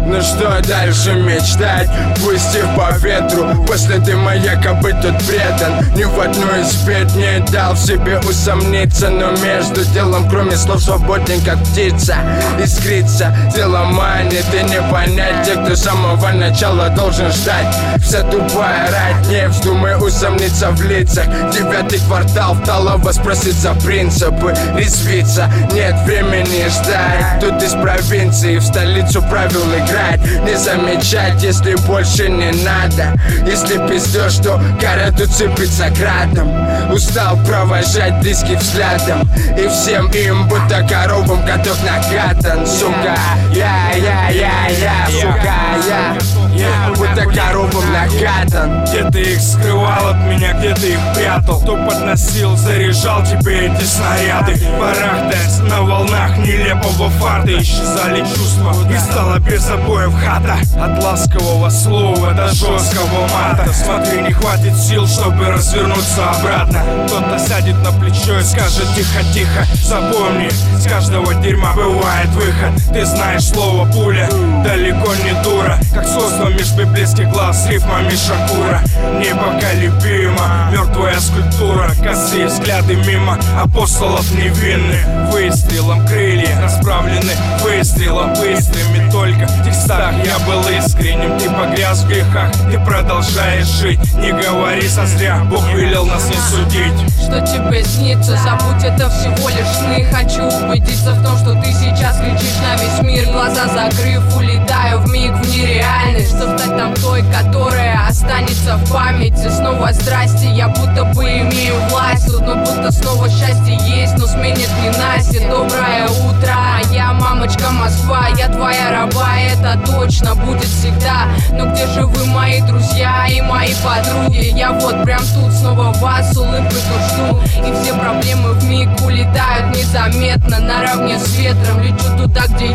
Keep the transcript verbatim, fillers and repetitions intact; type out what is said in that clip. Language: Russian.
Ну что дальше мечтать, пустив по ветру? После дыма якобы тут предан. Ни в одну из бед не дал в себе усомниться. Но между делом, кроме слов, свободен как птица. Искрится дело манит и не понять тех, кто с самого начала должен ждать. Вся тупая рать, не вздумай усомниться в лицах. Девятый квартал в Талово спросит за принципы. Резвиться, нет времени ждать. Тут из провинции в столицу правил играть. Не замечать, если больше не надо. Если пиздешь, то кара тут сыпется градом. Устал провожать близких взглядом. И всем им, будто коровам, каток накатан. Сука, я, я, я, я, сука, я, я, будто коровам накатан. Где ты их скрывал от меня, где ты их прятал? Кто подносил, заряжал тебе эти снаряды? Барахтаясь на волнах нелепого фарта, исчезали чувства и стала без обоев хата. От ласкового слова до жесткого мата. Смотри, не хватит сил, чтобы развернуться обратно. Кто-то сядет на плечо и скажет тихо-тихо. Запомни, с каждого дерьма бывает выход. Ты знаешь слово пуля, далеко не дура. Как сосна меж библейских глаз с рифмами Шакура. Непоколебима, мертвая скульптура. Косые взгляды мимо апостолов невинных. Выстрелом крылья расправлены выстрелом быстрыми. Только в текстах я был искренним. Ты погряз в грехах, ты продолжаешь жить. Не говори созря, Бог велел нас не судить. Что тебе снится, забудь, это всего лишь сны. Хочу убедиться в том, что ты сейчас кричишь на весь мир. Глаза закрыв, улетаю вмиг в нереальность. Что стать там той, которая останется в памяти. Снова здрасте, я будто бы имею власть тут, но будто снова счастье есть, но сменит ненастье. Доброе утро, я мамочка Москва. Я твоя раба, это точно будет всегда. Но где же вы, мои друзья и мои подруги? Я вот прям тут снова вас с улыбкой тут жду. И все проблемы вмиг улетают незаметно. Наравне с ветром лечу туда, где